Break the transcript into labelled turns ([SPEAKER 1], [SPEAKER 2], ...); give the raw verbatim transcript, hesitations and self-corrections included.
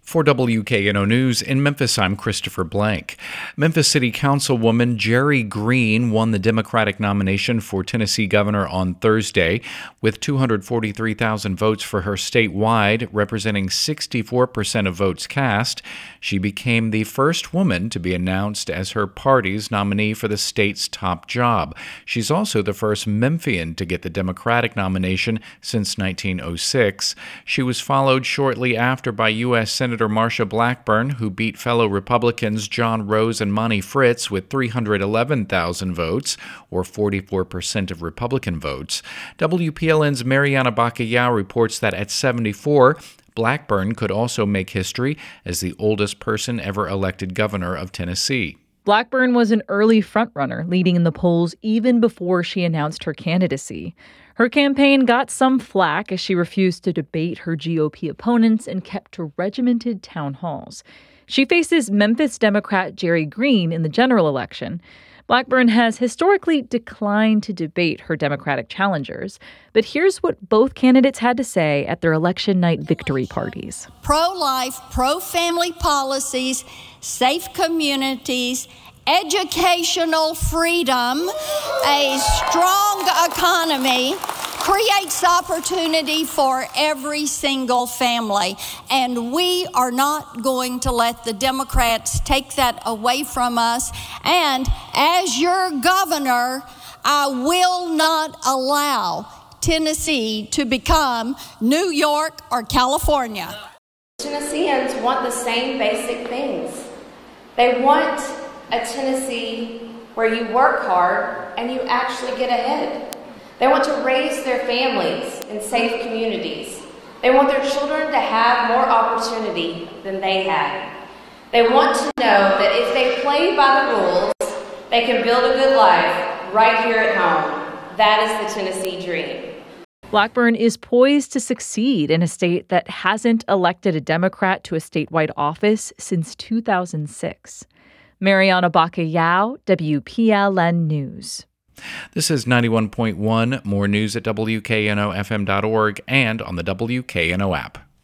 [SPEAKER 1] For W K N O News in Memphis, I'm Christopher Blank. Memphis City Councilwoman Jerry Green won the Democratic nomination for Tennessee governor on Thursday with two hundred forty-three thousand votes for her statewide, representing sixty-four percent of votes cast. She became the first woman to be announced as her party's nominee for the state's top job. She's also the first Memphian to get the Democratic nomination since nineteen oh six. She was followed shortly after by U S Senator Marsha Blackburn, who beat fellow Republicans John Rose and Monty Fritz with three hundred eleven thousand votes, or forty-four percent of Republican votes. W P L N's Mariana Bacallao reports that at seventy-four, Blackburn could also make history as the oldest person ever elected governor of Tennessee.
[SPEAKER 2] Blackburn was an early frontrunner, leading in the polls even before she announced her candidacy. Her campaign got some flack as she refused to debate her G O P opponents and kept to regimented town halls. She faces Memphis Democrat Jerry Green in the general election. Blackburn has historically declined to debate her Democratic challengers, but here's what both candidates had to say at their election night victory parties.
[SPEAKER 3] Pro-life, pro-family policies, safe communities, educational freedom, a strong economy creates opportunity for every single family. And we are not going to let the Democrats take that away from us. And as your governor, I will not allow Tennessee to become New York or California.
[SPEAKER 4] Tennesseans want the same basic things. They want a Tennessee where you work hard and you actually get ahead. They want to raise their families in safe communities. They want their children to have more opportunity than they had. They want to know that if they play by the rules, they can build a good life right here at home. That is the Tennessee dream.
[SPEAKER 2] Blackburn is poised to succeed in a state that hasn't elected a Democrat to a statewide office since two thousand six. Mariana Bacallao, W P L N News.
[SPEAKER 1] This is ninety-one point one. More news at W K N O F M dot org and on the W K N O app.